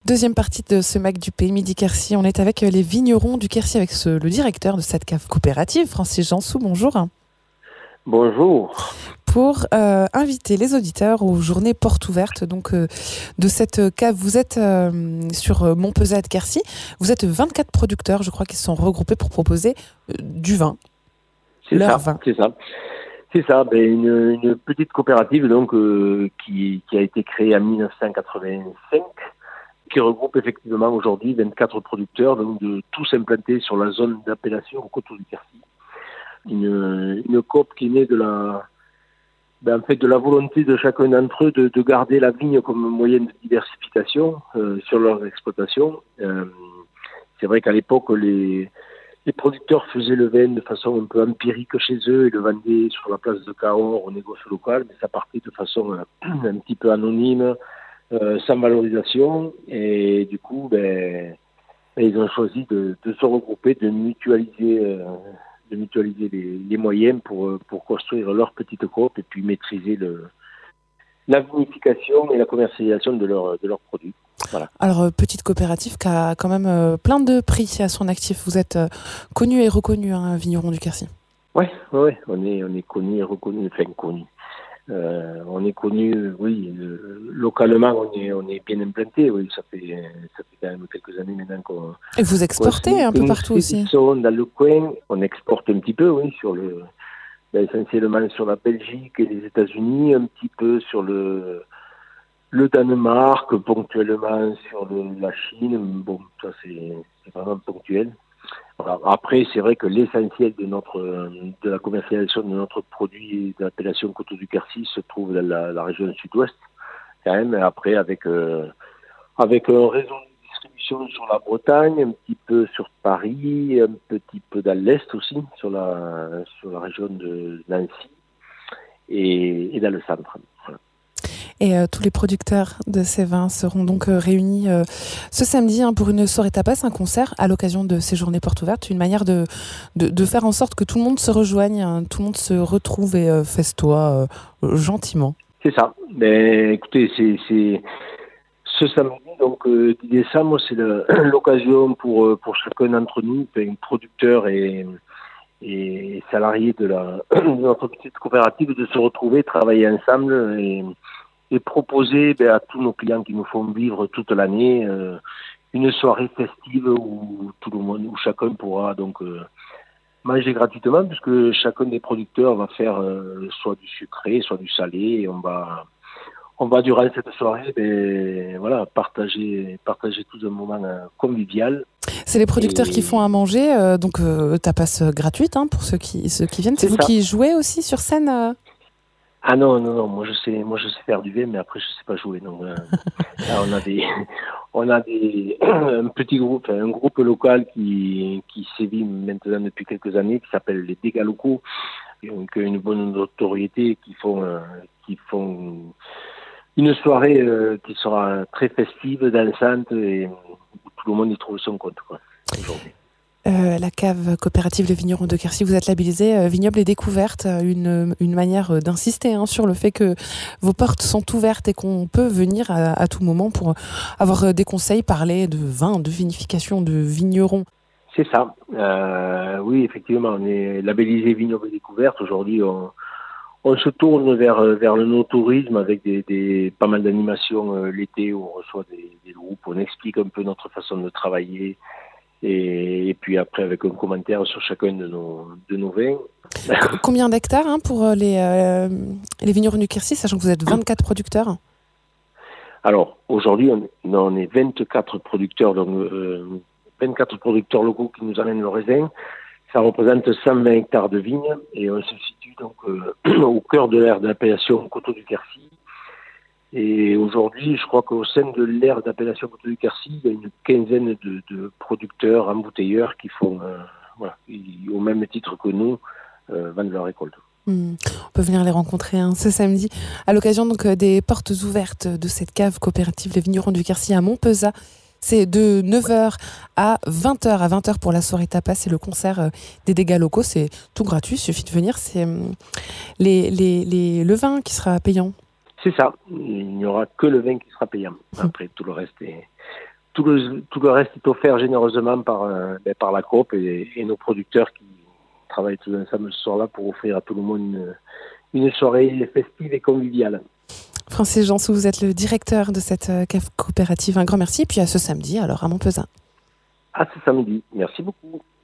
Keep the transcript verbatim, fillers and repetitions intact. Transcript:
Deuxième partie de ce Mac du Pays Midi Quercy. On est avec les vignerons du Quercy, avec ce, le directeur de cette cave coopérative, Francis Jansou. Bonjour. Bonjour. Pour euh, inviter les auditeurs aux journées portes ouvertes donc, euh, de cette cave. Vous êtes euh, sur Montpezat de Quercy. Vous êtes vingt-quatre producteurs, je crois, qui se sont regroupés pour proposer euh, du vin. C'est Leur ça, vin. c'est ça. C'est ça, ben une, une petite coopérative donc euh, qui, qui a été créée en dix-neuf cent quatre-vingt-cinq, qui regroupe effectivement aujourd'hui vingt-quatre producteurs, donc de tous implantés sur la zone d'appellation au coteau du Quercy. Une, une coop qui est née de la, ben en fait de la volonté de chacun d'entre eux de, de garder la vigne comme moyen de diversification euh, sur leurs exploitations. Euh, c'est vrai qu'à l'époque les Les producteurs faisaient le vin de façon un peu empirique chez eux et le vendaient sur la place de Cahors au négoce local, mais ça partait de façon euh, un petit peu anonyme, euh, sans valorisation. Et du coup, ben, ben ils ont choisi de, de se regrouper, de mutualiser, euh, de mutualiser les, les moyens pour, pour construire leur petite coop et puis maîtriser le, la vinification et la commercialisation de, leur, de leurs produits. Voilà. Alors, petite coopérative qui a quand même euh, plein de prix à son actif. Vous êtes euh, connu et reconnu, hein, vigneron du Quercy. Oui, ouais, on est, on est connu et reconnu, enfin connu. Euh, on est connu, oui, euh, localement, on est, on est bien implanté. Oui, ça fait, ça fait quand même quelques années maintenant qu'on. Et vous exportez un peu partout aussi. Dans le coin, on exporte un petit peu, oui, sur le, ben, essentiellement sur la Belgique et les États-Unis, un petit peu sur le. Le Danemark, ponctuellement sur le, la Chine, bon, ça c'est, c'est vraiment ponctuel. Voilà. Après, c'est vrai que l'essentiel de notre, de la commercialisation de notre produit d'appellation Coteau du Quercy se trouve dans la, la région sud-ouest, quand même. Et après, avec, euh, avec un réseau de distribution sur la Bretagne, un petit peu sur Paris, un petit peu dans l'est aussi, sur la, sur la région de Nancy et, et dans le centre. Voilà. Et euh, tous les producteurs de ces vins seront donc euh, réunis euh, ce samedi hein, pour une soirée tapas, un concert à l'occasion de ces journées portes ouvertes, une manière de, de, de faire en sorte que tout le monde se rejoigne, hein, tout le monde se retrouve et euh, festoie euh, gentiment. C'est ça. Mais écoutez, c'est, c'est ce samedi, donc euh, dix décembre, c'est le, l'occasion pour, pour chacun d'entre nous, producteurs et, et salariés de, la, de notre petite coopérative, de se retrouver, travailler ensemble et et proposer ben, à tous nos clients qui nous font vivre toute l'année euh, une soirée festive où tout le monde, où chacun pourra donc euh, manger gratuitement, puisque chacun des producteurs va faire euh, soit du sucré, soit du salé, et on va on va durant cette soirée ben, voilà, partager partager tout un moment euh, convivial. C'est les producteurs et... qui font à manger, euh, donc euh, tapas gratuite hein, pour ceux qui ceux qui viennent. C'est, C'est vous ça. Qui jouez aussi sur scène euh... Ah non, non, non, moi je sais, moi je sais faire du vin, mais après je sais pas jouer. Donc, euh, là, on a des, on a des, un petit groupe, un groupe local qui, qui sévit maintenant depuis quelques années, qui s'appelle les dégâts locaux, qui ont une bonne notoriété, qui font, euh, qui font une soirée euh, qui sera très festive, dansante, et où tout le monde y trouve son compte, quoi, aujourd'hui. Euh, la cave coopérative Les Vignerons de Quercy, vous êtes labellisé euh, Vignoble et Découverte, une, une manière d'insister hein, sur le fait que vos portes sont ouvertes et qu'on peut venir à, à tout moment pour avoir des conseils, parler de vin, de vinification, de vignerons. C'est ça. Euh, oui, effectivement, on est labellisé Vignoble et Découverte. Aujourd'hui, on, on se tourne vers, vers le no-tourisme avec des, des, pas mal d'animations euh, l'été où on reçoit des, des groupes, on explique un peu notre façon de travailler. Et, et puis après avec un commentaire sur chacun de nos, de nos vins. Combien d'hectares hein, pour les, euh, les vignerons du Quercy, sachant que vous êtes vingt-quatre producteurs? Alors aujourd'hui on, on est vingt-quatre producteurs, donc euh, vingt-quatre producteurs locaux qui nous amènent le raisin. Ça représente cent vingt hectares de vignes et on se situe donc euh, au cœur de l'aire d'appellation Coteau du Quercy. Et aujourd'hui, je crois qu'au sein de l'aire d'appellation Coteau du Quercy, il y a une quinzaine de, de producteurs, embouteilleurs qui font, euh, voilà, ils, au même titre que nous, euh, vendent leur récolte. Mmh. On peut venir les rencontrer hein, ce samedi, à l'occasion donc, des portes ouvertes de cette cave coopérative Les Vignerons du Quercy à Montpezat. C'est de neuf heures à vingt heures. À vingt heures pour la soirée tapas, c'est le concert des dégâts locaux. C'est tout gratuit, il suffit de venir. C'est les, les, les, le vin qui sera payant. C'est ça. Il n'y aura que le vin qui sera payant. Après, tout le reste est, tout le, tout le reste est offert généreusement par, euh, ben, par la coop et, et nos producteurs qui travaillent tous ensemble ce soir-là pour offrir à tout le monde une, une soirée festive et conviviale. Francis Jansou, vous êtes le directeur de cette cave coopérative. Un grand merci. Et puis à ce samedi, alors à Montpezat. À ce samedi. Merci beaucoup.